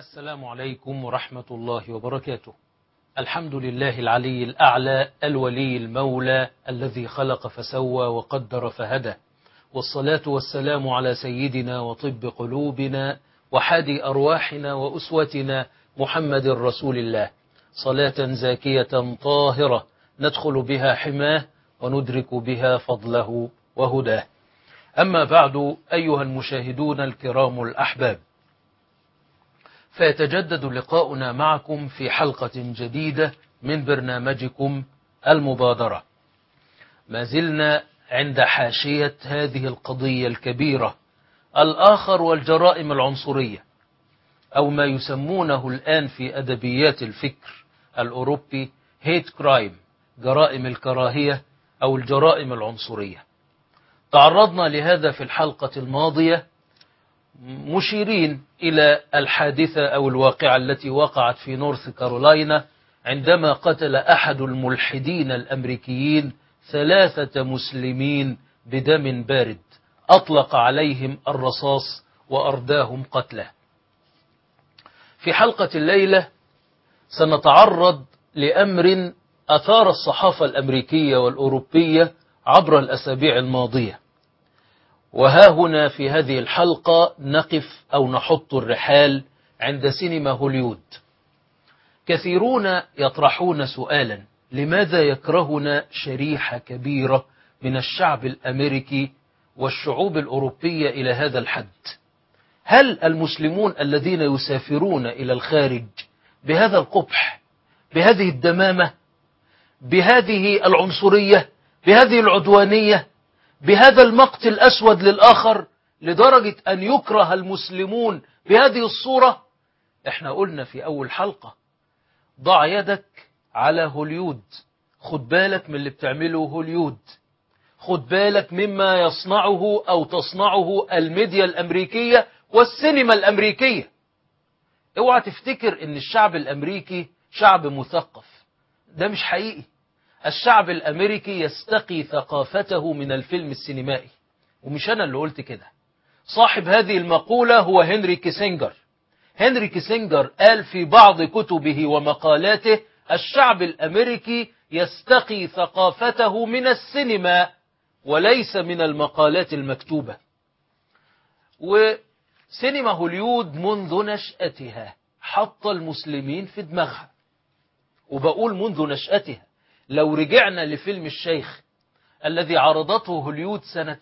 السلام عليكم ورحمة الله وبركاته. الحمد لله العلي الأعلى الولي المولى الذي خلق فسوى وقدر فهدى، والصلاة والسلام على سيدنا وطب قلوبنا وحادي أرواحنا وأسوتنا محمد رسول الله، صلاة زاكية طاهرة ندخل بها حماه وندرك بها فضله وهداه. أما بعد، أيها المشاهدون الكرام الأحباب، فيتجدد لقاؤنا معكم في حلقة جديدة من برنامجكم المبادرة. ما زلنا عند حاشية هذه القضية الكبيرة، الآخر والجرائم العنصرية، أو ما يسمونه الآن في أدبيات الفكر الأوروبي هيت كرايم، جرائم الكراهية أو الجرائم العنصرية. تعرضنا لهذا في الحلقة الماضية مشيرين إلى الحادثة أو الواقعة التي وقعت في نورث كارولاينا عندما قتل أحد الملحدين الأمريكيين 3 مسلمين بدم بارد، أطلق عليهم الرصاص وأرداهم قتله. في حلقة الليلة سنتعرض لأمر أثار الصحافة الأمريكية والأوروبية عبر الأسابيع الماضية، وها هنا في هذه الحلقة نقف أو نحط الرحال عند سينما هوليود. كثيرون يطرحون سؤالا: لماذا يكرهنا شريحة كبيرة من الشعب الأمريكي والشعوب الأوروبية إلى هذا الحد؟ هل المسلمون الذين يسافرون إلى الخارج بهذا القبح، بهذه الدمامة، بهذه العنصرية، بهذه العدوانية، بهذا المقت الأسود للآخر، لدرجة أن يكره المسلمون بهذه الصورة؟ احنا قلنا في أول حلقة: ضع يدك على هوليود، خد بالك من اللي بتعمله هوليود، خد بالك مما يصنعه أو تصنعه الميديا الأمريكية والسينما الأمريكية. اوعى تفتكر ان الشعب الأمريكي شعب مثقف، ده مش حقيقي. الشعب الأمريكي يستقي ثقافته من الفيلم السينمائي، ومش أنا اللي قلت كده. صاحب هذه المقولة هو هنري كيسنجر. هنري كيسنجر قال في بعض كتبه ومقالاته: الشعب الأمريكي يستقي ثقافته من السينما وليس من المقالات المكتوبة. وسينما هوليود منذ نشأتها حط المسلمين في دماغها، وبقول منذ نشأتها. لو رجعنا لفيلم الشيخ الذي عرضته هوليود سنة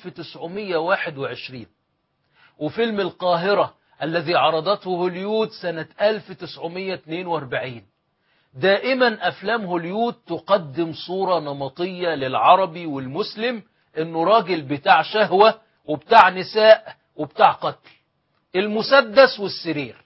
1921، وفيلم القاهرة الذي عرضته هوليود سنة 1942، دائما أفلام هوليود تقدم صورة نمطية للعربي والمسلم، إنه راجل بتاع شهوة وبتاع نساء وبتاع قتل، المسدس والسرير.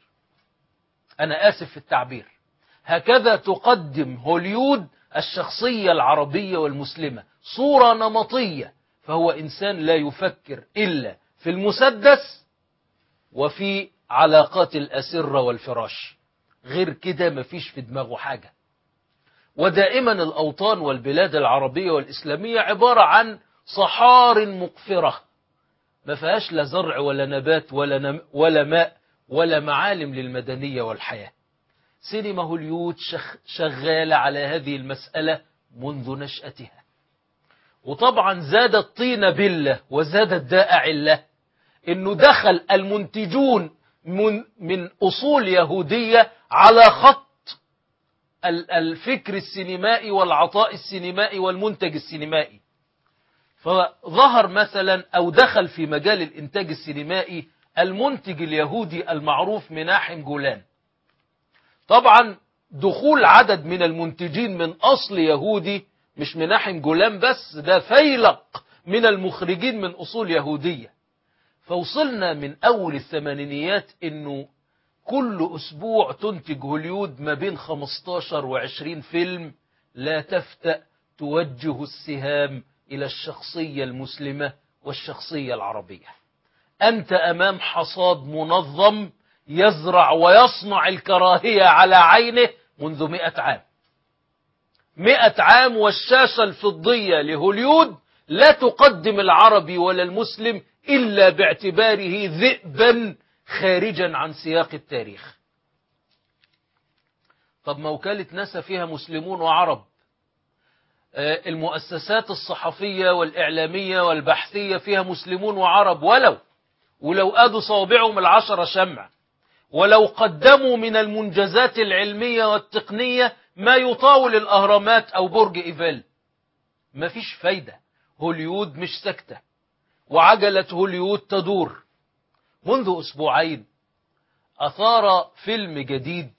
أنا آسف في التعبير، هكذا تقدم هوليود الشخصية العربية والمسلمة، صورة نمطية. فهو إنسان لا يفكر إلا في المسدس وفي علاقات الأسرة والفراش، غير كده مفيش في دماغه حاجة. ودائما الأوطان والبلاد العربية والإسلامية عبارة عن صحار مقفرة، ما فيهاش لا زرع ولا نبات ولا ماء ولا معالم للمدنية والحياة. سينما هوليود شغالة على هذه المسألة منذ نشأتها. وطبعا زاد الطين بلة وزاد الداء علة انه دخل المنتجون من اصول يهودية على خط الفكر السينمائي والعطاء السينمائي والمنتج السينمائي. فظهر مثلا او دخل في مجال الانتاج السينمائي المنتج اليهودي المعروف مناحم جولان. طبعا دخول عدد من المنتجين من أصل يهودي، مش مناحم جولان بس، ده فيلق من المخرجين من أصول يهودية. فوصلنا من أول الثمانينيات إنه كل أسبوع تنتج هوليود ما بين 15 و20 فيلم لا تفتأ توجه السهام إلى الشخصية المسلمة والشخصية العربية. أنت أمام حصاد منظم يزرع ويصنع الكراهية على عينه منذ 100 عام. 100 عام، والشاشة الفضية لهوليود لا تقدم العربي ولا المسلم إلا باعتباره ذئبا خارجا عن سياق التاريخ. طب ما وكالة ناسا فيها مسلمون وعرب، المؤسسات الصحفية والإعلامية والبحثية فيها مسلمون وعرب، ولو أدوا صوابعهم 10 شمع، ولو قدموا من المنجزات العلمية والتقنية ما يطاول الأهرامات أو برج إيفل، مفيش فايدة. هوليود مش سكتة، وعجلة هوليود تدور. منذ أسبوعين أثار فيلم جديد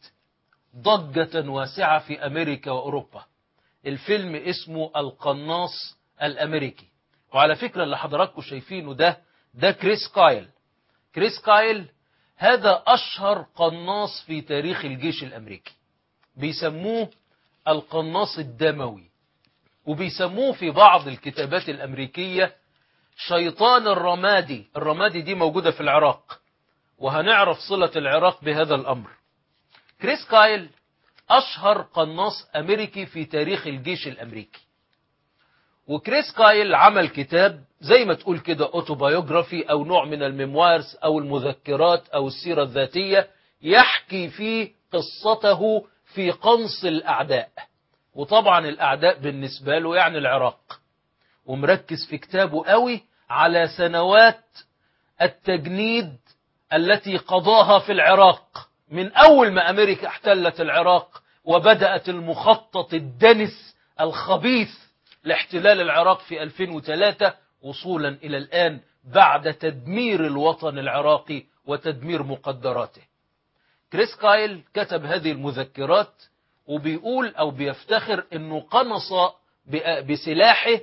ضجة واسعة في أمريكا وأوروبا. الفيلم اسمه القناص الأمريكي. وعلى فكرة اللي حضراتكم شايفينه ده كريس كايل. كريس كايل هذا أشهر قناص في تاريخ الجيش الأمريكي، بيسموه القناص الدموي، وبيسموه في بعض الكتابات الأمريكية شيطان الرمادي. الرمادي دي موجودة في العراق، وهنعرف صلة العراق بهذا الأمر. كريس كايل أشهر قناص أمريكي في تاريخ الجيش الأمريكي. وكريس كايل عمل كتاب زي ما تقول كده أوتوبايوغرافي أو نوع من الميموارز أو المذكرات أو السيرة الذاتية، يحكي فيه قصته في قنص الأعداء. وطبعا الأعداء بالنسبة له يعني العراق، ومركز في كتابه قوي على سنوات التجنيد التي قضاها في العراق من أول ما أمريكا احتلت العراق، وبدأت المخطط الدنس الخبيث لاحتلال العراق في 2003 وصولا إلى الآن بعد تدمير الوطن العراقي وتدمير مقدراته. كريس كايل كتب هذه المذكرات وبيقول أو بيفتخر أنه قنص بسلاحه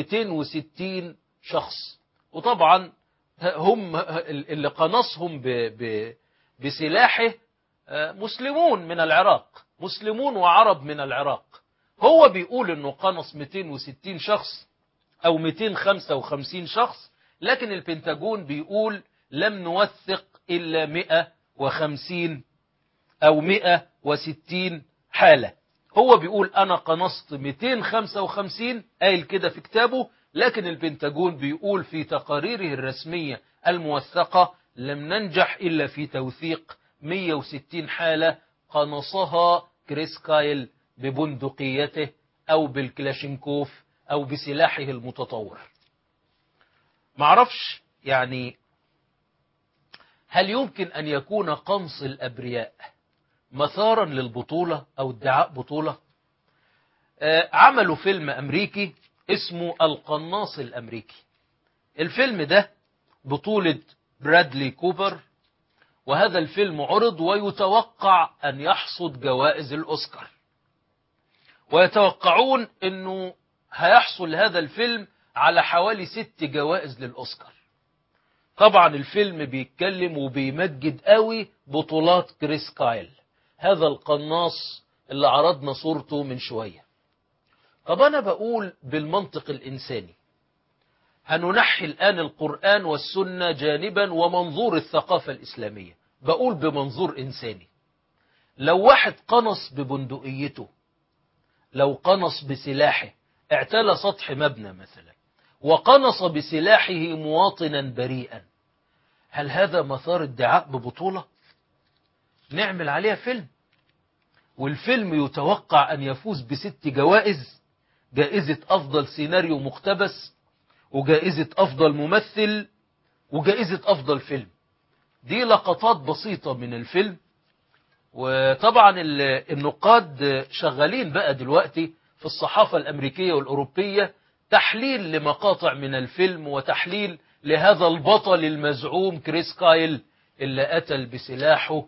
260 شخص. وطبعا هم اللي قنصهم بسلاحه مسلمون من العراق، مسلمون وعرب من العراق. هو بيقول انه قنص 260 شخص او 255 شخص، لكن البنتاجون بيقول لم نوثق الا 150 او 160 حالة. هو بيقول انا قنصت 255، قايل كده في كتابه، لكن البنتاجون بيقول في تقاريره الرسمية الموثقة لم ننجح إلا في توثيق 160 حالة قنصها كريس كايل ببندقيته أو بالكلاشينكوف أو بسلاحه المتطور. معرفش يعني هل يمكن أن يكون قنص الأبرياء مثارا للبطولة أو ادعاء بطولة؟ عملوا فيلم أمريكي اسمه القناص الأمريكي. الفيلم ده بطولة برادلي كوبر، وهذا الفيلم عرض ويتوقع أن يحصد جوائز الأوسكار، ويتوقعون أنه هيحصل هذا الفيلم على حوالي 6 جوائز للأوسكار. طبعا الفيلم بيتكلم وبيمجد قوي بطولات كريس كايل، هذا القناص اللي عرضنا صورته من شوية. طب أنا بقول بالمنطق الإنساني، هننحي الآن القرآن والسنة جانبا ومنظور الثقافة الإسلامية، بقول بمنظور إنساني. لو واحد قنص ببندقيته، لو قنص بسلاحه، اعتلى سطح مبنى مثلا وقنص بسلاحه مواطنا بريئا، هل هذا مثار ادعاء ببطولة؟ نعمل عليها فيلم، والفيلم يتوقع أن يفوز ب6 جوائز: جائزة أفضل سيناريو مقتبس، وجائزة أفضل ممثل، وجائزة أفضل فيلم. دي لقطات بسيطة من الفيلم. وطبعا النقاد شغالين بقى دلوقتي في الصحافة الأمريكية والأوروبية تحليل لمقاطع من الفيلم وتحليل لهذا البطل المزعوم كريس كايل اللي قتل بسلاحه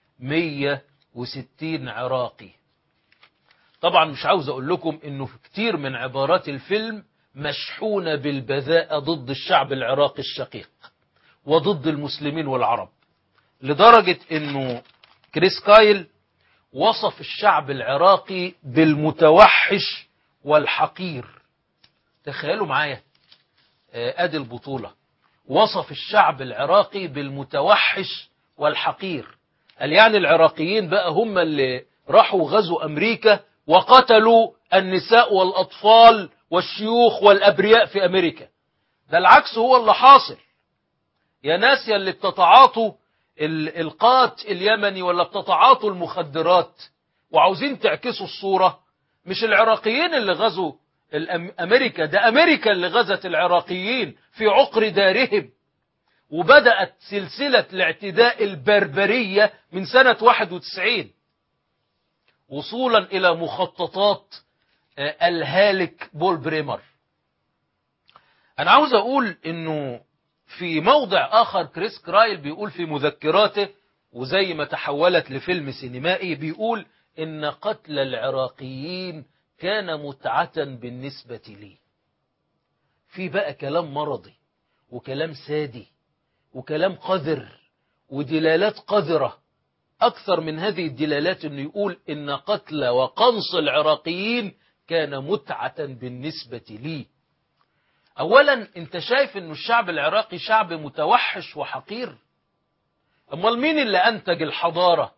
160 عراقي. طبعا مش عاوز أقول لكم إنه في كتير من عبارات الفيلم مشحونة بالبذاءة ضد الشعب العراقي الشقيق وضد المسلمين والعرب، لدرجة إنه كريس كايل وصف الشعب العراقي بالمتوحش والحقير. تخيلوا معايا، ادي البطولة، وصف الشعب العراقي بالمتوحش والحقير. قال يعني العراقيين بقى هم اللي راحوا غزوا أمريكا وقتلوا النساء والأطفال والشيوخ والأبرياء في أمريكا؟ ده العكس هو اللي حاصل. يا ناس يا اللي بتتعاطوا القات اليمني ولا بتتعاطوا المخدرات وعاوزين تعكسوا الصورة. مش العراقيين اللي غزوا أمريكا، ده أمريكا اللي غزت العراقيين في عقر دارهم. وبدأت سلسلة الاعتداء البربرية من سنة 91 وصولا إلى مخططات الهالك بول بريمر. أنا عاوز أقول إنه في موضع آخر كريس كرايل بيقول في مذكراته، وزي ما تحولت لفيلم سينمائي، بيقول إن قتل العراقيين كان متعة بالنسبة لي. في بقى كلام مرضي وكلام سادي وكلام قذر ودلالات قذرة. أكثر من هذه الدلالات أنه يقول إن قتل وقنص العراقيين كان متعة بالنسبة لي. أولا أنت شايف أن الشعب العراقي شعب متوحش وحقير؟ أمال مين اللي أنتج الحضارة؟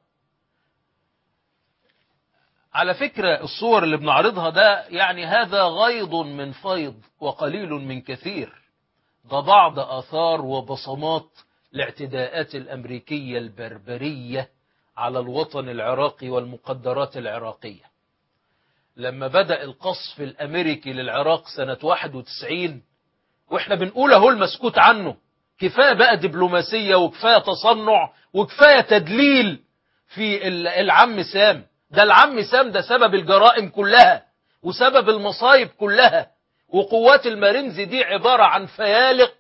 على فكرة الصور اللي بنعرضها ده يعني هذا غيض من فيض وقليل من كثير. ده بعض آثار وبصمات الاعتداءات الأمريكية البربرية على الوطن العراقي والمقدرات العراقية. لما بدأ القصف الأمريكي للعراق سنة 91 وإحنا بنقول أهو المسكوت عنه، كفاية بقى دبلوماسية وكفاية تصنع وكفاية تدليل في العم سام. ده العم سام ده سبب الجرائم كلها وسبب المصايب كلها. وقوات المارينز دي عبارة عن فيالق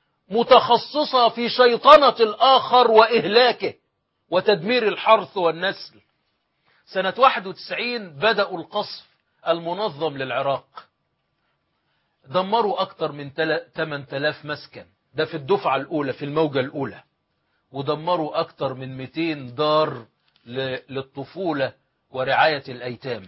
متخصصة في شيطنة الآخر وإهلاكه وتدمير الحرث والنسل. سنة 91 بدأوا القصف المنظم للعراق، دمروا أكثر من 8000 مسكن، ده في الدفعة الأولى في الموجة الأولى، ودمروا أكثر من 200 دار للطفولة ورعاية الأيتام.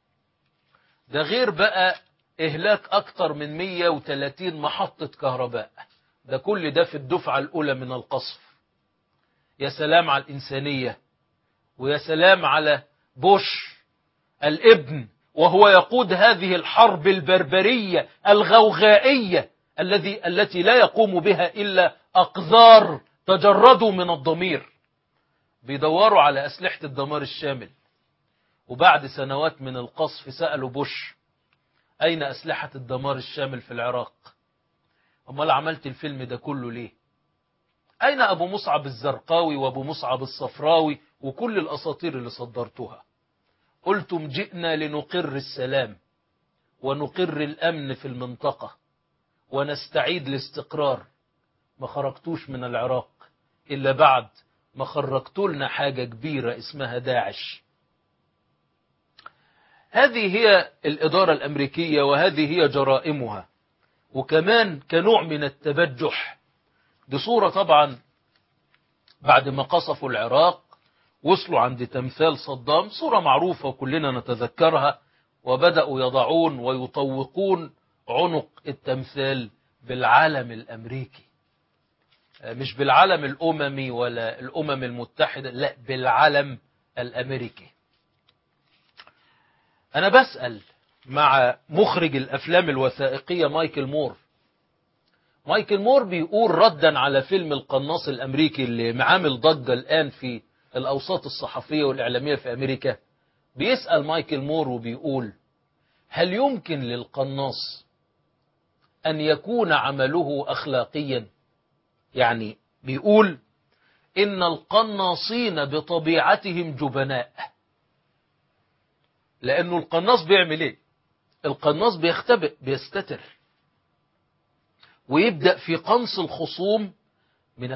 ده غير بقى إهلاك أكثر من 130 محطة كهرباء. ده كل ده في الدفعة الأولى من القصف. يا سلام على الإنسانية، ويا سلام على بوش الابن وهو يقود هذه الحرب البربرية الغوغائية التي لا يقوم بها إلا أقذار تجردوا من الضمير بيدوروا على أسلحة الدمار الشامل. وبعد سنوات من القصف سألوا بوش أين أسلحة الدمار الشامل في العراق؟ أمال عملت الفيلم ده كله ليه؟ أين أبو مصعب الزرقاوي وأبو مصعب الصفراوي وكل الأساطير اللي صدرتها؟ قلتم جئنا لنقر السلام ونقر الأمن في المنطقة ونستعيد الاستقرار. ما خرجتوش من العراق إلا بعد ما خرجتوا لنا حاجة كبيرة اسمها داعش. هذه هي الإدارة الأمريكية وهذه هي جرائمها. وكمان كنوع من التبجح، دي صورة طبعا بعد ما قصفوا العراق وصلوا عند تمثال صدام، صورة معروفة وكلنا نتذكرها، وبدأوا يضعون ويطوقون عنق التمثال بالعلم الأمريكي، مش بالعلم الأممي ولا الأمم المتحدة، لا بالعلم الأمريكي. أنا بسأل مع مخرج الأفلام الوثائقية مايكل مور. مايكل مور بيقول ردا على فيلم القناص الأمريكي اللي عامل ضجة الآن في الأوساط الصحفية والإعلامية في أمريكا. بيسأل مايكل مور وبيقول هل يمكن للقناص أن يكون عمله أخلاقيا؟ يعني بيقول إن القناصين بطبيعتهم جبناء. لأنه القناص بيعمل إيه؟ القناص بيختبئ، بيستتر، ويبدأ في قنص الخصوم من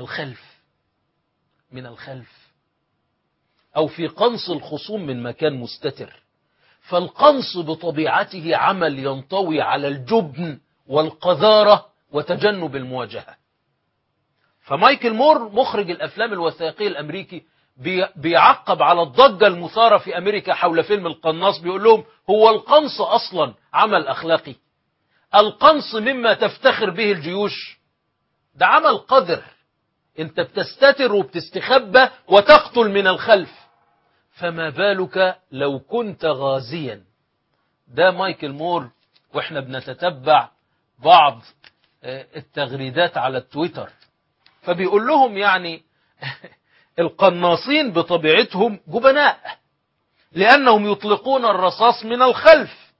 الخلف أو في قنص الخصوم من مكان مستتر. فالقنص بطبيعته عمل ينطوي على الجبن والقذارة وتجنب المواجهة. فمايكل مور مخرج الأفلام الوثائقية الأمريكي بيعقب على الضجة المثارة في أمريكا حول فيلم القناص، بيقول لهم هو القنص أصلا عمل أخلاقي؟ القنص مما تفتخر به الجيوش؟ ده عمل قذر، انت بتستتر وبتستخبى وتقتل من الخلف، فما بالك لو كنت غازيا. ده مايكل مور واحنا بنتتبع بعض التغريدات على التويتر. فبيقول لهم يعني القناصين بطبيعتهم جبناء، لأنهم يطلقون الرصاص من الخلف.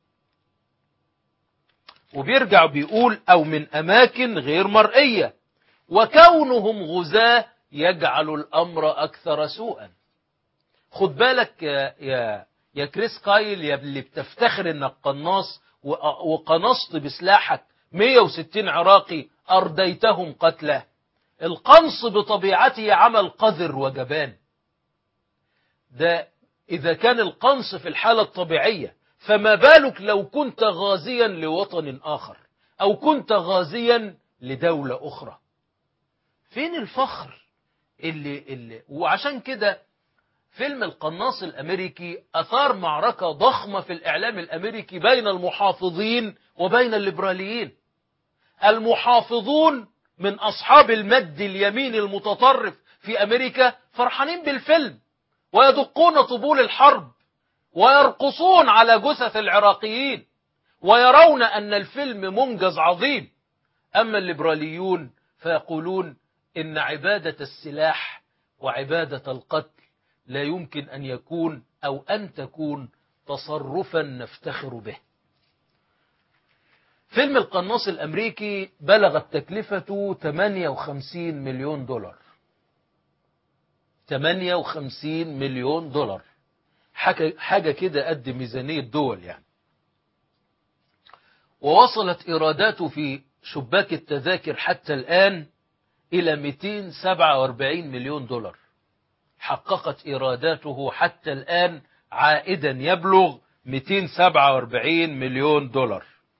وبيرجع بيقول أو من أماكن غير مرئية، وكونهم غزاة يجعل الأمر أكثر سوءا. خد بالك يا كريس كايل، يا اللي بتفتخر انك قناص وقنصت بسلاحك 160 عراقي أرديتهم قتله. القنص بطبيعته عمل قذر وجبان. ده إذا كان القنص في الحالة الطبيعية، فما بالك لو كنت غازيا لوطن آخر أو كنت غازيا لدولة أخرى؟ فين الفخر وعشان كده فيلم القناص الأمريكي أثار معركة ضخمة في الإعلام الأمريكي بين المحافظين وبين الليبراليين. المحافظون من أصحاب المد اليمين المتطرف في أمريكا فرحانين بالفيلم ويدقون طبول الحرب ويرقصون على جثث العراقيين ويرون أن الفيلم منجز عظيم. أما الليبراليون فيقولون إن عبادة السلاح وعبادة القتل لا يمكن أن يكون أو أن تكون تصرفا نفتخر به. فيلم القناص الأمريكي بلغت تكلفته 58 مليون دولار. 58 مليون دولار، حاجة كده قد ميزانية دول يعني. ووصلت إيراداته في شباك التذاكر حتى الآن إلى 247 مليون دولار. حققت إيراداته حتى الآن عائدا يبلغ 247 مليون دولار.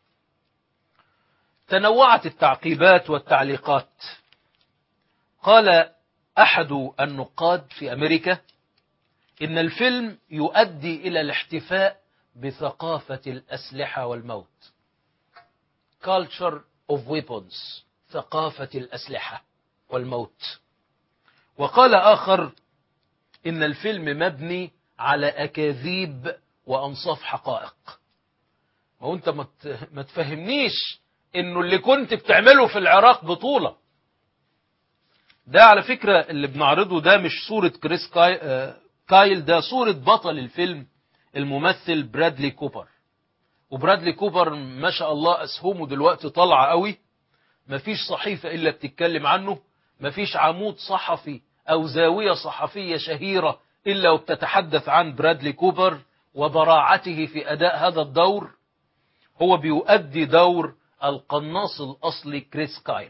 تنوعت التعقيبات والتعليقات. قال أحد النقاد في أمريكا إن الفيلم يؤدي إلى الاحتفاء بثقافة الأسلحة والموت. Culture of Weapons، ثقافة الأسلحة والموت. وقال آخر إن الفيلم مبني على أكاذيب وأنصاف حقائق. وأنت ما تفهمنيش إنه اللي كنت بتعمله في العراق بطولة. ده على فكرة اللي بنعرضه ده مش صورة كريس كايل، ده صورة بطل الفيلم الممثل برادلي كوبر. وبرادلي كوبر ما شاء الله أسهمه دلوقتي طالعة قوي، مفيش صحيفة إلا بتتكلم عنه، مفيش عمود صحفي أو زاوية صحفية شهيرة إلا وبتتحدث عن برادلي كوبر وبراعته في أداء هذا الدور. هو بيؤدي دور القناص الأصلي كريس كايل.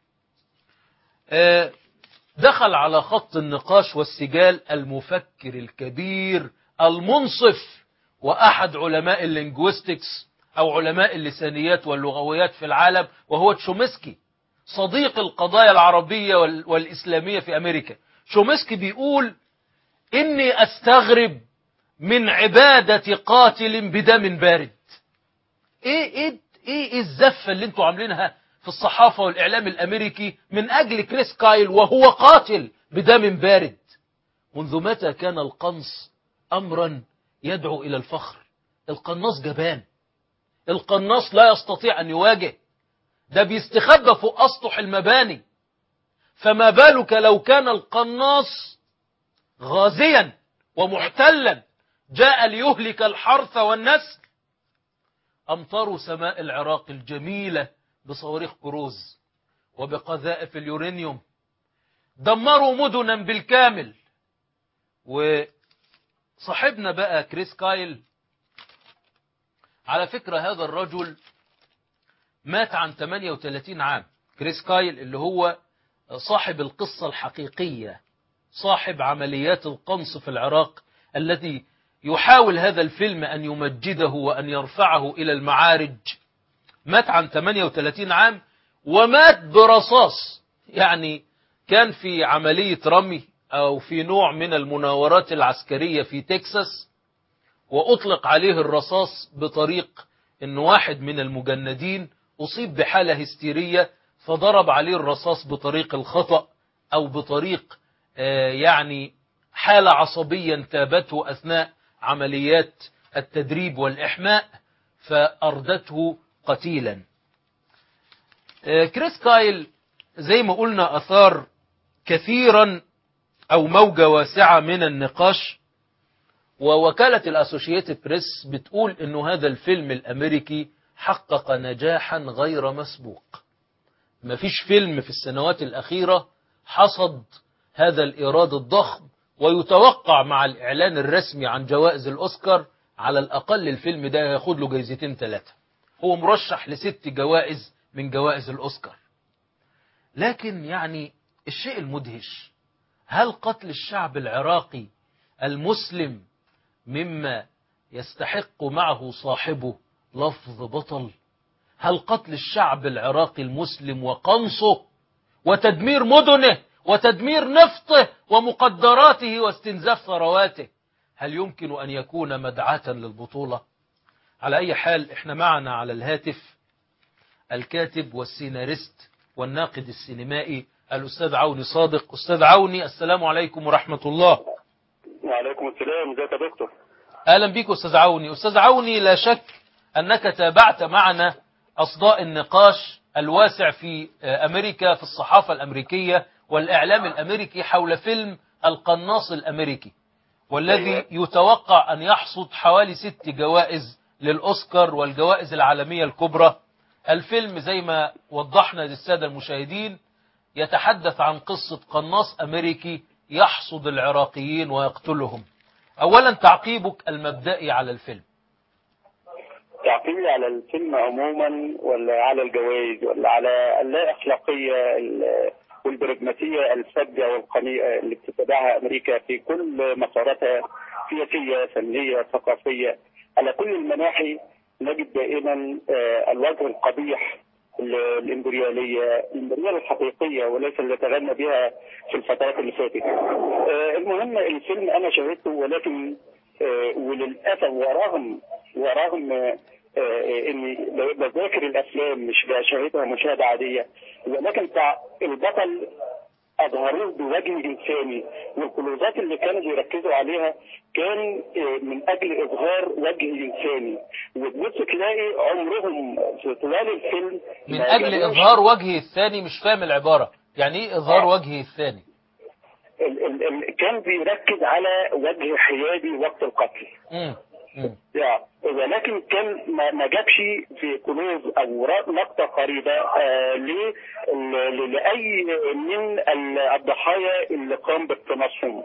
دخل على خط النقاش والسجال المفكر الكبير المنصف وأحد علماء اللينجويستكس أو علماء اللسانيات واللغويات في العالم، وهو تشومسكي، صديق القضايا العربية والإسلامية في أمريكا. تشومسكي بيقول إني أستغرب من عبادة قاتل بدم بارد. إيه الزفة اللي انتوا عاملينها في الصحافة والإعلام الأمريكي من أجل كريس كايل وهو قاتل بدم بارد؟ منذ متى كان القنص أمرا يدعو إلى الفخر؟ القناص جبان، القناص لا يستطيع أن يواجه، ده بيستخبى فوق أسطح المباني. فما بالك لو كان القناص غازيا ومحتلا جاء ليهلك الحرث والنسل؟ أمطروا سماء العراق الجميلة بصواريخ كروز وبقذائف اليورانيوم، دمروا مدنا بالكامل. وصاحبنا بقى كريس كايل، على فكرة هذا الرجل مات عن 38 عام. كريس كايل اللي هو صاحب القصة الحقيقية، صاحب عمليات القنص في العراق التي يحاول هذا الفيلم أن يمجده وأن يرفعه إلى المعارج، مات عن 38 عام ومات برصاص. يعني كان في عملية رمي أو في نوع من المناورات العسكرية في تكساس، وأطلق عليه الرصاص بطريق أن واحد من المجندين أصيب بحالة هستيرية فضرب عليه الرصاص بطريق الخطأ أو بطريق يعني حالة عصبية انتابته أثناء عمليات التدريب والإحماء فأردته قتيلا. كريس كايل زي ما قلنا أثار كثيرا أو موجة واسعة من النقاش، ووكالة الأسوشيتد بريس بتقول إنه هذا الفيلم الأمريكي حقق نجاحا غير مسبوق. مفيش فيلم في السنوات الأخيرة حصد هذا الإيراد الضخم، ويتوقع مع الإعلان الرسمي عن جوائز الأوسكار على الأقل الفيلم ده ياخد له جايزتين 3. هو مرشح ل6 جوائز من جوائز الأوسكار. لكن يعني الشيء المدهش، هل قتل الشعب العراقي المسلم مما يستحق معه صاحبه لفظ بطل؟ هل قتل الشعب العراقي المسلم وقنصه وتدمير مدنه وتدمير نفطه ومقدراته واستنزاف ثرواته هل يمكن أن يكون مدعاة للبطولة؟ على أي حال، احنا معنا على الهاتف الكاتب والسيناريست والناقد السينمائي الأستاذ عوني صادق. أستاذ عوني، السلام عليكم ورحمة الله. وعليكم السلام. ازيك يا دكتور؟ أهلا بك أستاذ عوني. أستاذ عوني، لا شك أنك تابعت معنا أصداء النقاش الواسع في أمريكا، في الصحافة الأمريكية والإعلام الأمريكي، حول فيلم القناص الأمريكي، والذي يتوقع أن يحصد حوالي 6 جوائز للأوسكار والجوائز العالمية الكبرى. الفيلم زي ما وضحنا للسادة المشاهدين يتحدث عن قصة قناص أمريكي يحصد العراقيين ويقتلهم. أولا، تعقيبك المبدئي على الفيلم. تعقيبي على الفيلم عموما، ولا على الجوائز، ولا على اللا أخلاقية والبراجماتية الفجة والقميئة اللي بتتبعها أمريكا في كل مساراتها، سياسية، فنية، ثقافية، على كل المناحي نجد دائما الوجه القبيح الإمبريالية الحقيقية، وليس اللي تغنى بها في الفترات اللي فاتت. المهم، الفيلم أنا شاهدته، ولكن وللأسف ورغم اني بذاكر الافلام مش بشاهدها مشاهده عاديه، ولكن البطل اظهروه بوجه انساني، والكلوزات اللي كانوا بيركزوا عليها كان من اجل اظهار وجه انساني، وتبص تلاقي عمرهم في طوال الفيلم من اجل اظهار وجهه الثاني. مش فاهم العباره، يعني ايه اظهار وجهه الثاني؟ كان بيركز على وجه حيادي وقت القتل. ولكن كان ما جابش في كنوز او نقطه قريبه لاي من الضحايا اللي قام باقتناصهم،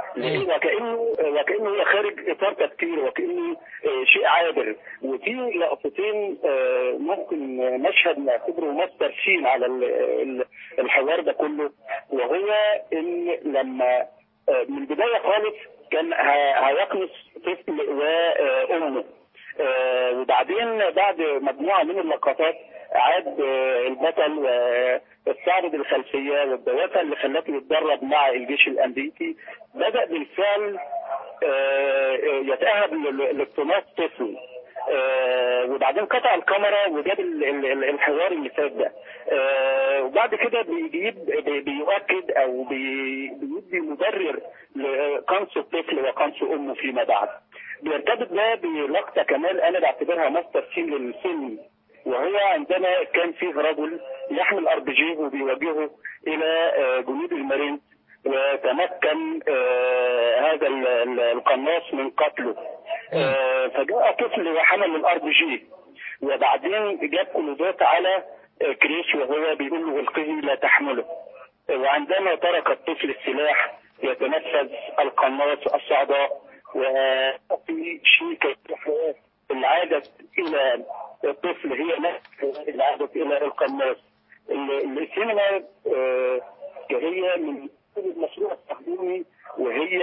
وكانه هو خارج اطار تفكير، وكانه شيء عابر. وفي لقطتين ممكن مشهد نعتبره ماستر سين على الحوار ده كله، وهو ان لما من البدايه خالص كان هيقنص طفل وامه، وبعدين بعد مجموعه من اللقطات عاد البطل واستعرض الخلفيه والدوافع اللي خلته يتدرب مع الجيش الامريكي، بدا بالفعل يتاهب لاقتناص طفل، وبعدين قطع الكاميرا وجاب الحوار اللي فات ده، وبعد كده بيؤكد او بيدي مبرر لقنص الطفل وقنص امه فيما بعد. بيرتبط ده بلقطه كمان انا بعتبرها ماستر سين للفيلم، وهو عندما كان فيه رجل يحمل RPG وبيواجهه الى جنود المارين، وتمكن هذا القناص من قتله، فجاء طفل وحمل الRPG، وبعدين جاب كلوزات على كريس وهو بيقول له القه لا تحمله، وعندما ترك الطفل السلاح يتنفذ القناص الصعداء، وفي شيء العادة الى الطفل هي نفس العادة الى القناص. السينما هي من المشروع التقديمي، وهي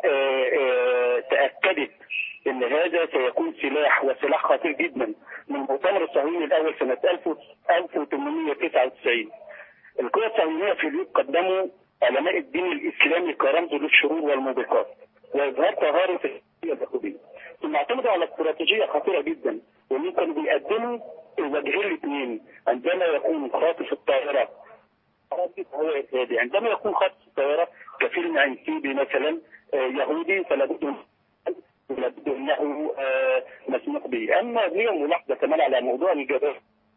تأكدت ان هذا سيكون سلاح، وسلاح خطير جدا. من المؤتمر الصهيوني الاول سنة 1899 القوى الصهيونية في اليوم قدموا علماء الدين الاسلامي كرمز للشرور والموبقات واظهار طهارة اليهودية، ثم اعتمدوا على استراتيجية خطيرة جدا، وهم كانوا بيقدموا الوجهين الاثنين. عندما يكون خاطف الطائرة هو إرهابي، عندما يكون خاطف الطائرة كفيلم عنتيبي مثلا يهودي، فلا بد انه مسموح به. اما ليه ملاحظه كمان على موضوع الجبهه.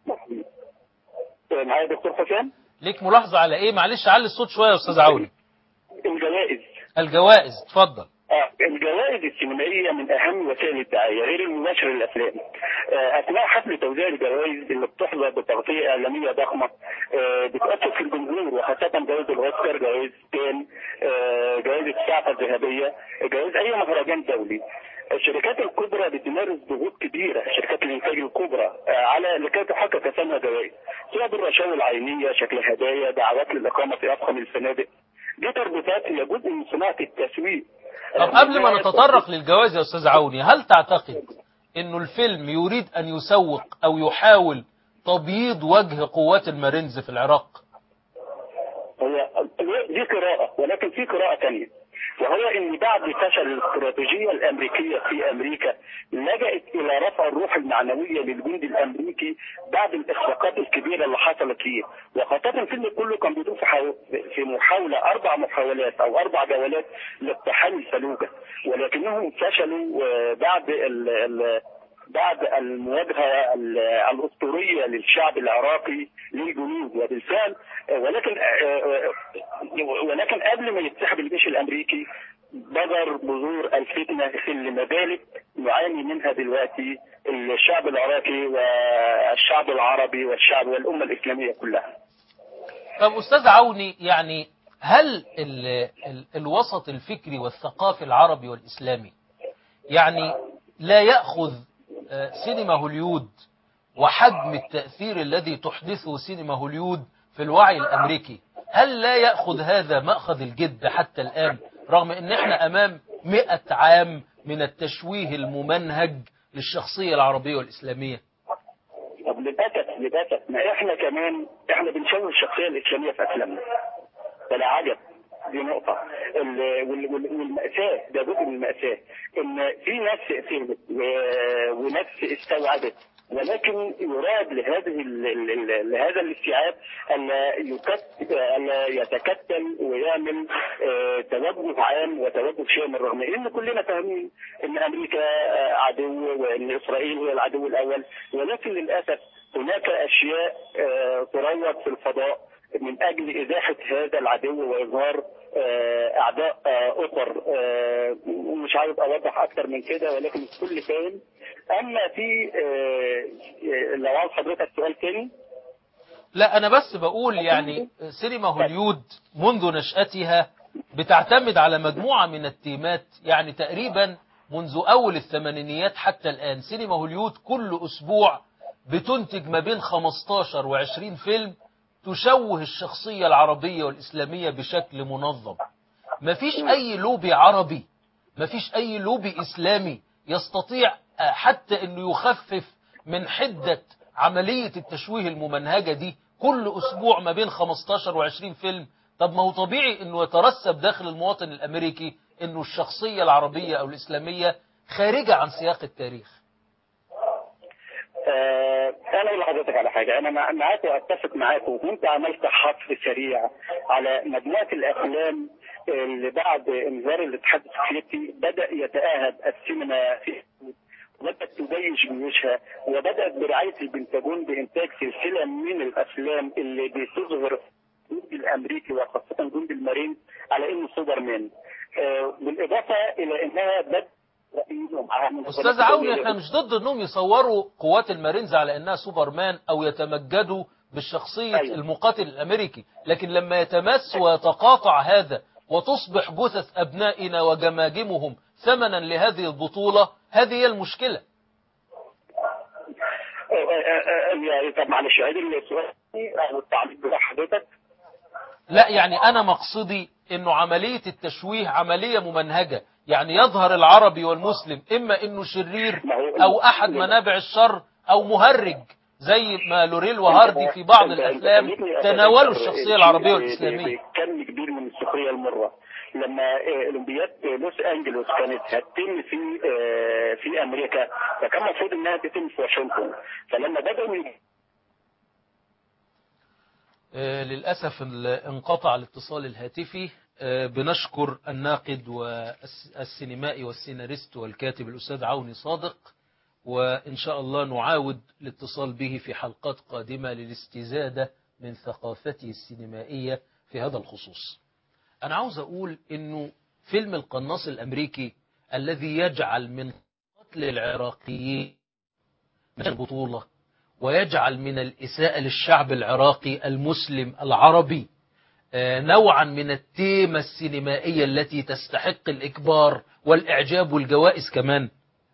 معايا دكتور حسام؟ ليك ملاحظه على ايه؟ معلش علي الصوت شويه يا استاذ عوني. الجوائز. الجوائز، اتفضل. الجوائز السينمائية من أهم وسائل الدعاية غير المباشر للأفلام. أثناء حفل توزيع الجوائز اللي بتحظى بتغطية إعلامية ضخمة بتؤثر في الجمهور، وخاصة جوائز الأوسكار، جوائز كان، جوائز السعفة الذهبية، جوائز أي مهرجان دولي. الشركات الكبرى بتمارس ضغوط كبيرة، شركات الإنتاج الكبرى، على لكي تحقق ثمن جوائز، سواء بالرشاوى العينية، شكل هدايا، دعوات للإقامة في أفخم الفنادق. دي تربطات هي جزء من صناعة التسويق. طب قبل ما نتطرق للجوائز يا أستاذ عوني، هل تعتقد إنه الفيلم يريد أن يسوق أو يحاول تبييض وجه قوات المارينز في العراق؟ هو دي قراءة، ولكن في قراءة ثانية، وهو ان بعد فشل الاستراتيجية الامريكية في امريكا لجأت الى رفع الروح المعنوية للجندي الامريكي بعد الاخفاقات الكبيرة اللي حصلت ليه، وخاصة الفيلم كله كان بيدور في محاولة 4 محاولات او 4 جولات لاقتحام الفلوجة، ولكنهم فشلوا بعد المواجهة الأسطورية للشعب العراقي للجنود. وبالفعل ولكن قبل ما يتسحب الجيش الأمريكي بذر بذور الفتنة اللي ما زالت نعاني منها دلوقتي الشعب العراقي والشعب العربي والشعب والأمة الإسلامية كلها. طب أستاذ عوني، يعني هل الوسط الفكري والثقافي العربي والإسلامي يعني لا يأخذ سينما هوليود وحجم التأثير الذي تحدثه سينما هوليود في الوعي الأمريكي، هل لا يأخذ هذا مأخذ الجد حتى الآن، رغم أن احنا أمام 100 عام من التشويه الممنهج للشخصية العربية والإسلامية؟ طب للأسف ما احنا كمان بنشوه الشخصية الإسلامية في أفلامنا، فلا عجب. دي نقطة. والمأساة ده جزء من المأساة، إن في ناس فهمت وناس استوعبت، ولكن يراد لهذا الاستيعاب أن يتكتل ويعمل توجه عام وتوجه شامل، رغم إن كلنا فاهمين إن أمريكا عدو وإن إسرائيل هي العدو الأول، ولكن للأسف هناك أشياء تروج في الفضاء من أجل إزاحة هذا العدو وإظهار أعداء أخر. مش عايز أوضح أكتر من كده، ولكن الكل فاهم. أما في لو عاوز حضرتك سؤال تاني. لا، أنا بس بقول يعني سينما هوليود منذ نشأتها بتعتمد على مجموعة من التيمات، يعني تقريبا منذ أول الثمانينيات حتى الآن سينما هوليود كل أسبوع بتنتج ما بين 15 و20 فيلم تشوه الشخصية العربية والإسلامية بشكل منظم. مفيش أي لوبي عربي، مفيش أي لوبي إسلامي يستطيع حتى أنه يخفف من حدة عملية التشويه الممنهجة دي. كل أسبوع ما بين 15 و20 فيلم. طب ما هو طبيعي أنه يترسب داخل المواطن الأمريكي أنه الشخصية العربية أو الإسلامية خارجة عن سياق التاريخ. أنا أقول لحضرتك على حاجة، أنا معاك وأتفق معاك، وأنت عملت حصر سريع على مجموعة الأفلام اللي بعد إنذار الاتحاد السوفيتي بدأ يتآهب السينما في، وبدأت تبيش جيوشها، وبدأت برعاية البنتاجون بإنتاج سلسلة من الأفلام اللي بتظهر الجندي الأمريكي وخاصة جندي المارين على إنه سوبرمان، بالإضافة إلى إنها بدأت. أستاذ عوني، احنا مش ضد انهم يصوروا قوات المارينز على انها سوبرمان او يتمجدوا بالشخصية المقاتل الامريكي، لكن لما يتمس ويتقاطع هذا وتصبح جثث ابنائنا وجماجمهم ثمنا لهذه البطولة، هذه هي المشكلة. طب معلش عيد السؤال او التعليق بتاع حضرتك. لا، يعني انا مقصدي انه عملية التشويه عملية ممنهجة، يعني يظهر العربي والمسلم إما إنه شرير أو أحد منابع الشر أو مهرج، زي ما لوريل وهاردي في بعض الأفلام تناولوا الشخصية العربية والإسلامية. كم كبير من السخرية المرة لما أولمبياد لوس أنجلوس كانت هتتم في أمريكا، فكان المفروض إنها تتم في واشنطن، فلما بدأوا للأسف انقطع الاتصال الهاتفي. بنشكر الناقد والسينمائي والسيناريست والكاتب الأستاذ عوني صادق، وإن شاء الله نعاود الاتصال به في حلقات قادمة للاستزادة من ثقافته السينمائية في هذا الخصوص. أنا عاوز أقول إنه فيلم القناص الأمريكي الذي يجعل من قتل العراقيين من البطولة، ويجعل من الإساءة للشعب العراقي المسلم العربي نوعا من التيمة السينمائية التي تستحق الإكبار والإعجاب والجوائز كمان.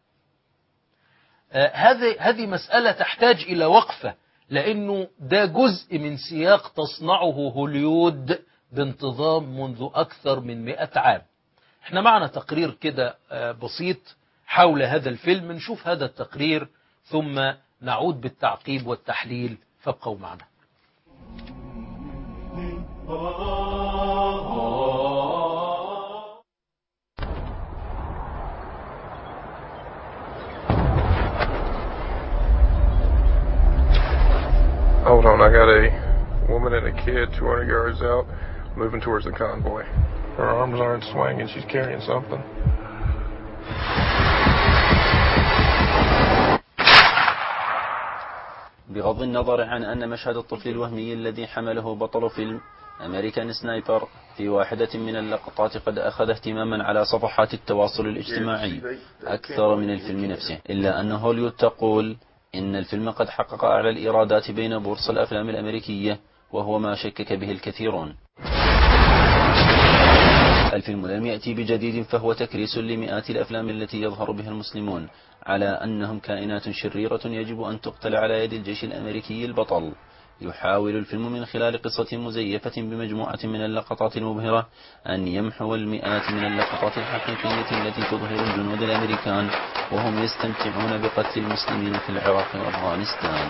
هذه مسألة تحتاج إلى وقفة، لأنه ده جزء من سياق تصنعه هوليود بانتظام منذ أكثر من 100 عام. احنا معنا تقرير كده بسيط حول هذا الفيلم، نشوف هذا التقرير ثم نعود بالتعقيب والتحليل، فابقوا معنا. Hold on, I got a woman and a kid 200 yards out, moving towards the convoy. Her arms aren't swinging, she's carrying something. بغض النظر عن أن مشهد الطفل الوهمي الذي حمله بطل فيلم أمريكان سنايبر في واحدة من اللقطات قد أخذ اهتماما على صفحات التواصل الاجتماعي أكثر من الفيلم نفسه، إلا أن هوليوود تقول إن الفيلم قد حقق أعلى الإيرادات بين بورصة الأفلام الأمريكية، وهو ما شكك به الكثيرون. الفيلم لم يأتي بجديد، فهو تكريس لمئات الأفلام التي يظهر بها المسلمون على أنهم كائنات شريرة يجب أن تقتل على يد الجيش الأمريكي البطل. يحاول الفيلم من خلال قصة مزيفة بمجموعة من اللقطات المبهرة أن يمحو المئات من اللقطات الحقيقية التي تظهر الجنود الأمريكان وهم يستمتعون بقتل المسلمين في العراق وأفغانستان.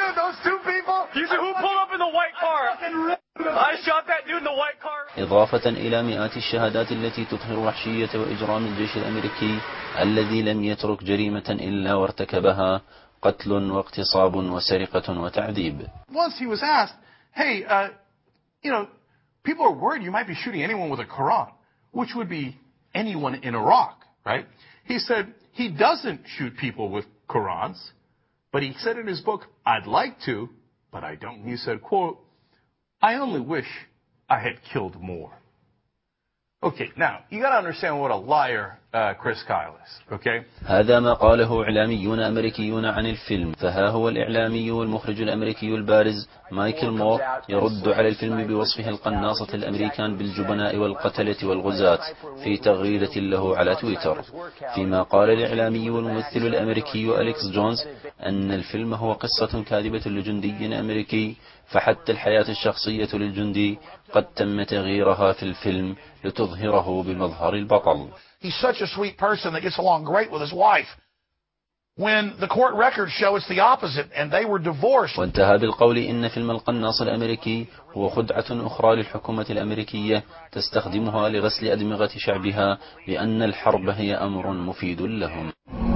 إضافة إلى مئات الشهادات التي تظهر وحشية وإجرام الجيش الأمريكي الذي لم يترك جريمة إلا وارتكبها، قتل واغتصاب وسرقة وتعذيب. Once he was asked, hey, people are worried you might be shooting anyone with a Quran, which would be anyone in Iraq, right? He said he doesn't shoot people with Qurans, but he said in his book, I'd like to, but I don't. He said, quote, I only wish I had killed more. Okay, now, you got to understand what a liar Chris Kyle is, okay? هذا ما قاله إعلاميون أمريكيون عن الفيلم. فها هو الإعلامي والمخرج الأمريكي البارز مايكل مور يرد على الفيلم بوصفه القناصة الأمريكان بالجبناء والقتلة والغزاة في تغريدة له على تويتر، فيما قال الإعلامي والممثل الأمريكي أليكس جونز أن الفيلم هو قصة كاذبة لجندي أمريكي، فحتى الحياة الشخصية للجندي قد تم تغييرها في الفيلم لتظهره بمظهر البطل. He's such a sweet person that gets along great with his wife. When the court records show it's the opposite and they were divorced. وانتهى بالقول إن فيلم القناص الأمريكي هو خدعة أخرى للحكومة الأمريكية تستخدمها لغسل أدمغة شعبها، لأن الحرب هي أمر مفيد لهم.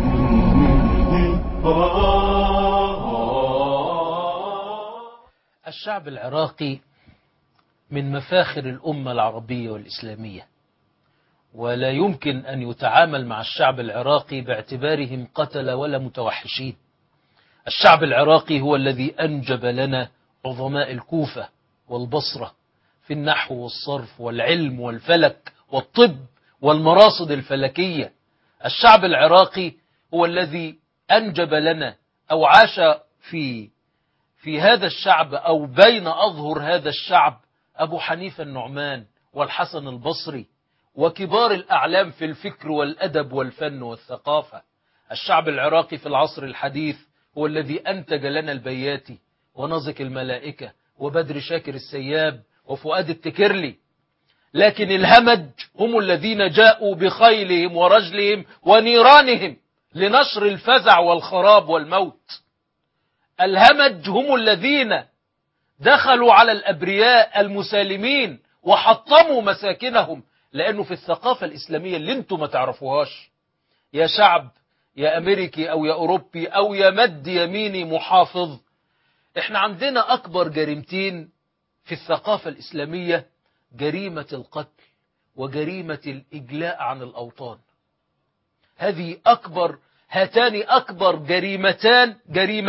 الشعب العراقي من مفاخر الأمة العربية والإسلامية، ولا يمكن أن يتعامل مع الشعب العراقي باعتبارهم قتل ولا متوحشين. الشعب العراقي هو الذي أنجب لنا عظماء الكوفة والبصرة في النحو والصرف والعلم والفلك والطب والمراصد الفلكية. الشعب العراقي هو الذي أنجب لنا أو عاش في هذا الشعب أو بين أظهر هذا الشعب أبو حنيفة النعمان والحسن البصري وكبار الأعلام في الفكر والأدب والفن والثقافة. الشعب العراقي في العصر الحديث هو الذي أنتج لنا البياتي ونزك الملائكة وبدر شاكر السياب وفؤاد التكرلي. لكن الهمج هم الذين جاءوا بخيلهم ورجلهم ونيرانهم لنشر الفزع والخراب والموت. الهمج هم الذين دخلوا على الأبرياء المسالمين وحطموا مساكنهم، لأنه في الثقافة الإسلامية اللي انتم ما تعرفوهاش يا شعب يا أمريكي أو يا أوروبي أو يا مد يميني محافظ، احنا عندنا أكبر جريمتين في الثقافة الإسلامية: جريمة القتل وجريمة الإجلاء عن الأوطان. هاتان أكبر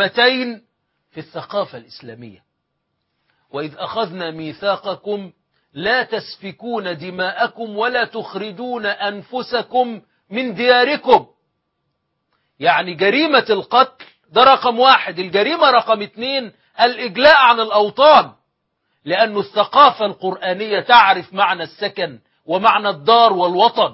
جريمتين في الثقافة الإسلامية. وإذ أخذنا ميثاقكم لا تسفكون دماءكم ولا تخرجون أنفسكم من دياركم. يعني جريمة القتل ده رقم 1، الجريمة رقم 2 الإجلاء عن الأوطان، لأن الثقافة القرآنية تعرف معنى السكن ومعنى الدار والوطن.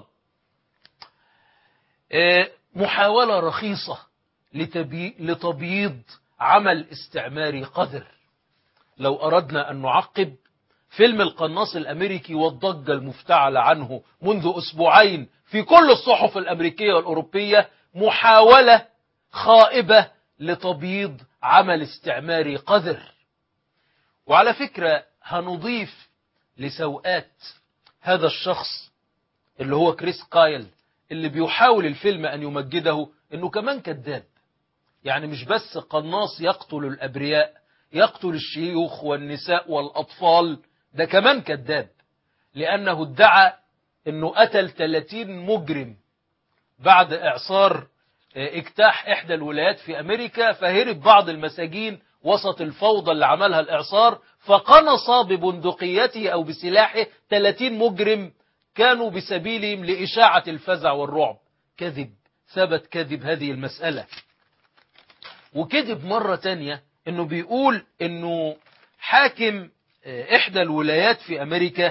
محاولة رخيصة لتبييض عمل استعماري قذر. لو أردنا أن نعقب، فيلم القناص الأمريكي والضجة المفتعلة عنه منذ أسبوعين في كل الصحف الأمريكية والأوروبية محاولة خائبة لتبييض عمل استعماري قذر. وعلى فكرة هنضيف لسوءات هذا الشخص اللي هو كريس كايل اللي بيحاول الفيلم أن يمجده أنه كمان كذاب. يعني مش بس قناص يقتل الأبرياء، يقتل الشيوخ والنساء والأطفال، ده كمان كذاب، لأنه ادعى أنه قتل 30 مجرم بعد إعصار اجتاح إحدى الولايات في أمريكا، فهرب بعض المساجين وسط الفوضى اللي عملها الإعصار، فقنص ببندقيته أو بسلاحه 30 مجرم كانوا بسبيلهم لإشاعة الفزع والرعب. كذب، ثبت كذب هذه المسألة. وكذب مرة تانية أنه بيقول أنه حاكم إحدى الولايات في أمريكا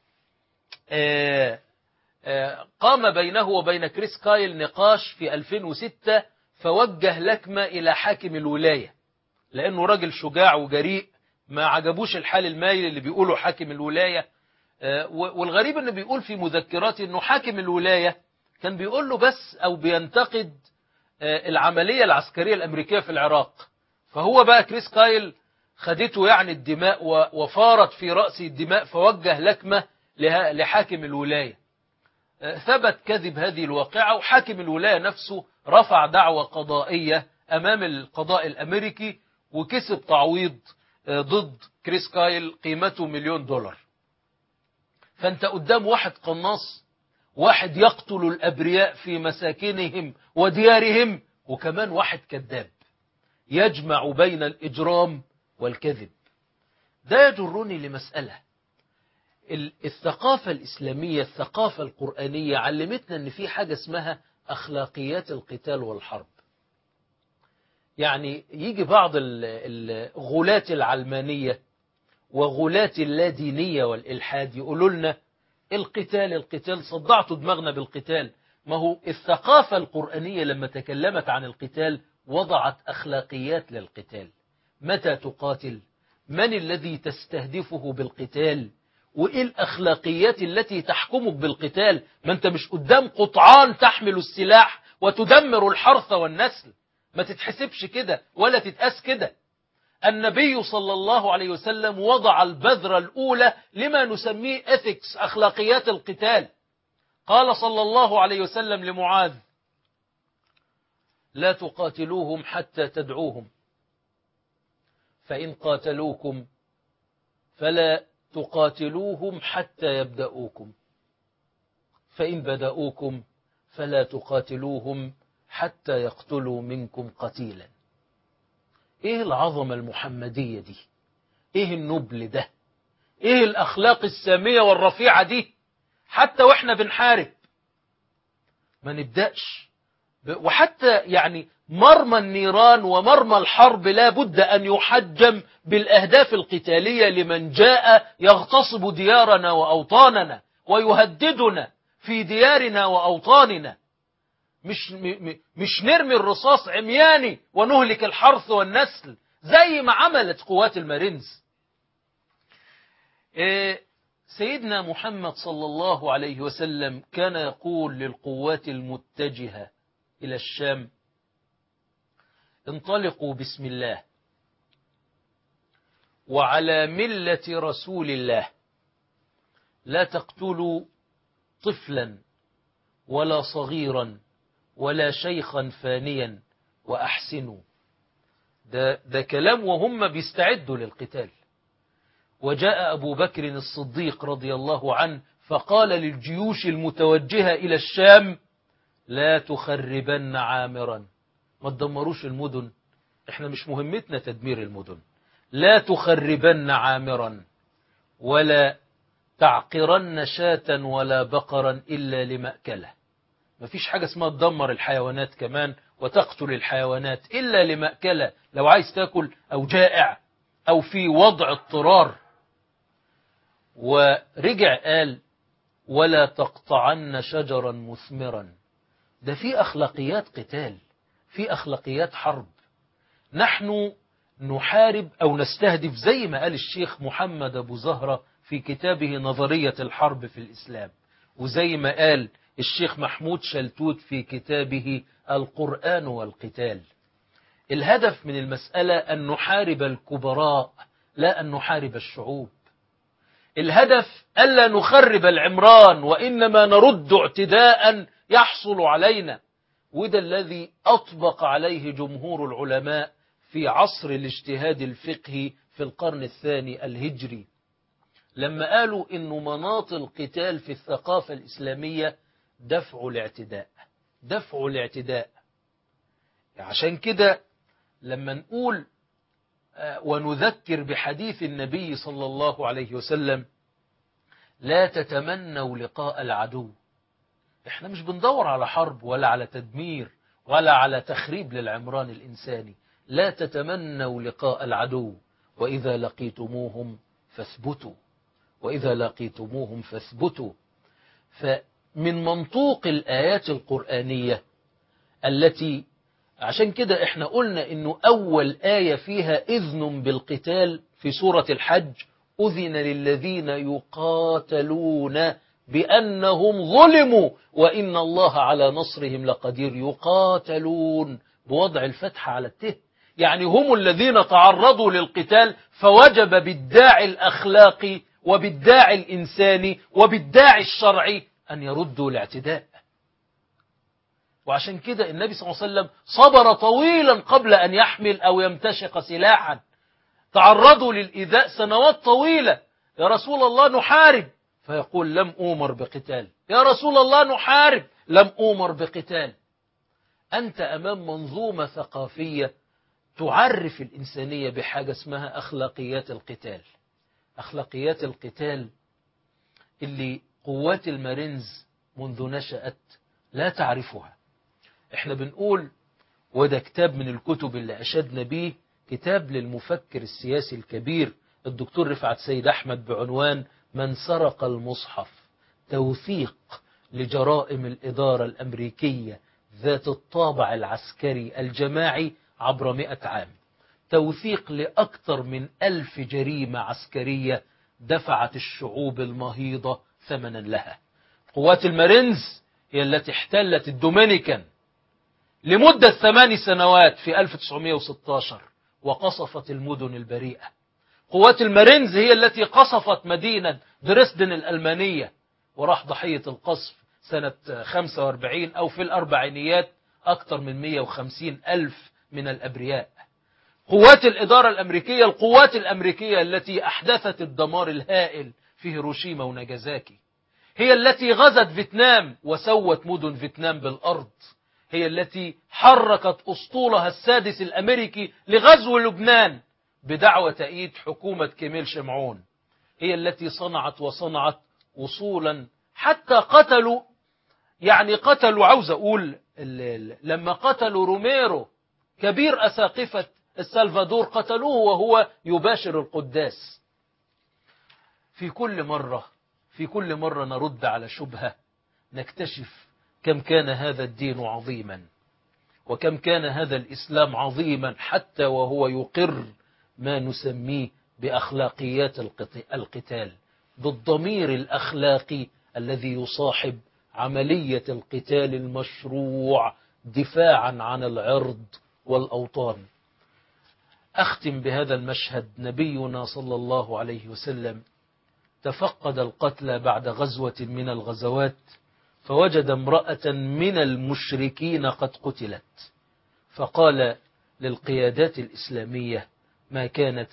قام بينه وبين كريس كايل نقاش في 2006، فوجه لكمة إلى حاكم الولاية لأنه راجل شجاع وجريء، ما عجبوش الحال المايل اللي بيقوله حاكم الولاية. والغريب أنه بيقول في مذكراته أنه حاكم الولاية كان بيقول له بس أو بينتقد العملية العسكرية الأمريكية في العراق. فهو بقى كريس كايل خدته يعني الدماء وفارت في رأسه الدماء، فوجه لكمة لحاكم الولاية. ثبت كذب هذه الواقعة، وحاكم الولاية نفسه رفع دعوى قضائية أمام القضاء الأمريكي وكسب تعويض ضد كريس كايل قيمته $1,000,000. فأنت قدام واحد قناص، واحد يقتل الأبرياء في مساكنهم وديارهم، وكمان واحد كذاب يجمع بين الإجرام والكذب. ده يجرني لمسألة. الثقافة الإسلامية، الثقافة القرآنية علمتنا أن في حاجة اسمها أخلاقيات القتال والحرب. يعني يجي بعض الغلاة العلمانية وغلاة اللادينية والإلحاد يقولوا لنا القتال، صدعتوا دماغنا بالقتال. ما هو الثقافة القرآنية لما تكلمت عن القتال وضعت أخلاقيات للقتال. متى تقاتل؟ من الذي تستهدفه بالقتال؟ وإيه الأخلاقيات التي تحكمك بالقتال؟ ما أنت مش قدام قطعان تحمل السلاح وتدمر الحرث والنسل، ما تتحسبش كده ولا تتقاس كده. النبي صلى الله عليه وسلم وضع البذرة الأولى لما نسميه ethics، أخلاقيات القتال. قال صلى الله عليه وسلم لمعاذ: لا تقاتلوهم حتى تدعوهم، فإن قاتلوكم فلا تقاتلوهم حتى يبدأوكم، فإن بدأوكم فلا تقاتلوهم حتى يقتلوا منكم قتيلا. ايه العظمة المحمدية دي؟ ايه النبل ده؟ ايه الأخلاق السامية والرفيعة دي؟ حتى واحنا بنحارب ما نبدأش وحتى يعني مرمى النيران ومرمى الحرب لا بد أن يحجم بالأهداف القتالية لمن جاء يغتصب ديارنا وأوطاننا ويهددنا في ديارنا وأوطاننا. مش نرمي الرصاص عمياني ونهلك الحرث والنسل زي ما عملت قوات المارينز. سيدنا محمد صلى الله عليه وسلم كان يقول للقوات المتجهة إلى الشام: انطلقوا بسم الله وعلى ملة رسول الله، لا تقتلوا طفلا ولا صغيرا ولا شيخا فانيا وأحسنوا. ده كلام وهم بيستعدوا للقتال. وجاء أبو بكر الصديق رضي الله عنه فقال للجيوش المتوجهة إلى الشام: لا تخربن عامرا، ما تدمروش المدن، احنا مش مهمتنا تدمير المدن. لا تخربن عامرا ولا تعقرن شاة ولا بقرا إلا لمأكله. مفيش حاجة اسمها تدمر الحيوانات كمان وتقتل الحيوانات إلا لمأكله، لو عايز تاكل أو جائع أو في وضع اضطرار. ورجع قال ولا تقطعن شجرا مثمرا. ده في أخلاقيات قتال، في أخلاقيات حرب. نحن نحارب أو نستهدف زي ما قال الشيخ محمد أبو زهرة في كتابه نظرية الحرب في الإسلام، وزي ما قال الشيخ محمود شلتوت في كتابه القرآن والقتال. الهدف من المسألة أن نحارب الكبراء لا أن نحارب الشعوب. الهدف ألا نخرب العمران وإنما نرد اعتداء يحصل علينا. وده الذي أطبق عليه جمهور العلماء في عصر الاجتهاد الفقهي في القرن الثاني الهجري، لما قالوا إنه مناط القتال في الثقافة الإسلامية دفع الاعتداء، دفع الاعتداء. عشان كده لما نقول ونذكر بحديث النبي صلى الله عليه وسلم لا تتمنوا لقاء العدو، احنا مش بندور على حرب ولا على تدمير ولا على تخريب للعمران الإنساني. لا تتمنوا لقاء العدو وإذا لقيتموهم فاثبتوا، وإذا لقيتموهم فاثبتوا. فمن منطوق الآيات القرآنية التي عشان كده احنا قلنا انه اول آية فيها اذن بالقتال في سورة الحج اذن للذين يقاتلون بانهم ظلموا وان الله على نصرهم لقدير. يقاتلون بوضع الفتح على الته، يعني هم الذين تعرضوا للقتال، فوجب بالداعي الاخلاقي وبالداعي الانساني وبالداعي الشرعي ان يردوا الاعتداء. وعشان كده النبي صلى الله عليه وسلم صبر طويلا قبل أن يحمل أو يمتشق سلاحا. تعرضوا للإيذاء سنوات طويلة. يا رسول الله نحارب، فيقول لم أؤمر بقتال. يا رسول الله نحارب، لم أؤمر بقتال. أنت أمام منظومة ثقافية تعرف الإنسانية بحاجة اسمها أخلاقيات القتال. أخلاقيات القتال اللي قوات المارينز منذ نشأت لا تعرفها. احنا بنقول، وده كتاب من الكتب اللي أشدنا به، كتاب للمفكر السياسي الكبير الدكتور رفعت سيد أحمد بعنوان من سرق المصحف، توثيق لجرائم الإدارة الأمريكية ذات الطابع العسكري الجماعي عبر 100 عام. توثيق لأكثر من 1000 جريمة عسكرية دفعت الشعوب المهيضة ثمنا لها. قوات المارينز هي التي احتلت الدومينيكان لمدة 8 سنوات في 1916 وقصفت المدن البريئة. قوات المارينز هي التي قصفت مدينة دريسدن الألمانية وراح ضحية القصف سنة 45 أو في الأربعينيات أكثر من 150 ألف من الأبرياء. قوات الإدارة الأمريكية، القوات الأمريكية التي أحدثت الدمار الهائل في هيروشيما وناجازاكي، هي التي غزت فيتنام وسوت مدن فيتنام بالأرض، هي التي حركت أسطولها السادس الأمريكي لغزو لبنان بدعوى تأييد حكومة كيميل شمعون، هي التي صنعت وصولا حتى قتلوا، عاوز أقول لما قتلوا روميرو كبير أساقفة السلفادور قتلوه وهو يباشر القداس. في كل مرة نرد على شبهة نكتشف كم كان هذا الدين عظيما وكم كان هذا الإسلام عظيما حتى وهو يقر ما نسميه بأخلاقيات القتال، بالضمير الأخلاقي الذي يصاحب عملية القتال المشروع دفاعا عن العرض والأوطان. أختم بهذا المشهد. نبينا صلى الله عليه وسلم تفقد القتلى بعد غزوة من الغزوات فوجد امرأة من المشركين قد قتلت، فقال للقيادات الإسلامية ما كانت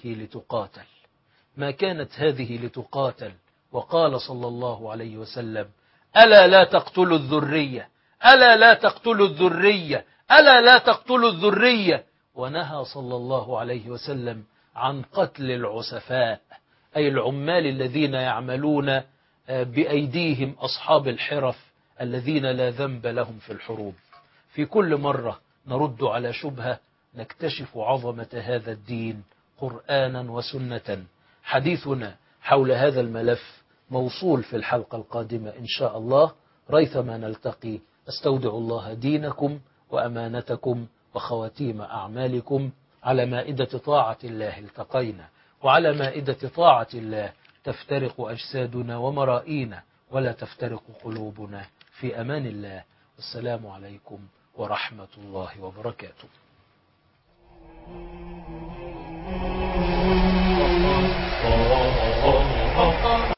هذه لتقاتل. وقال صلى الله عليه وسلم ألا لا تقتلوا الذرية، ألا لا تقتلوا الذرية، ألا لا تقتلوا الذرية. ونهى صلى الله عليه وسلم عن قتل العسفاء، أي العمال الذين يعملون بأيديهم، أصحاب الحرف الذين لا ذنب لهم في الحروب. في كل مرة نرد على شبهة نكتشف عظمة هذا الدين قرآنا وسنة. حديثنا حول هذا الملف موصول في الحلقة القادمة إن شاء الله. ريثما نلتقي، أستودع الله دينكم وأمانتكم وخواتيم أعمالكم. على مائدة طاعة الله التقينا، وعلى مائدة طاعة الله تفترق أجسادنا ومرائينا، ولا تفترق قلوبنا. في أمان الله، والسلام عليكم ورحمة الله وبركاته. Oh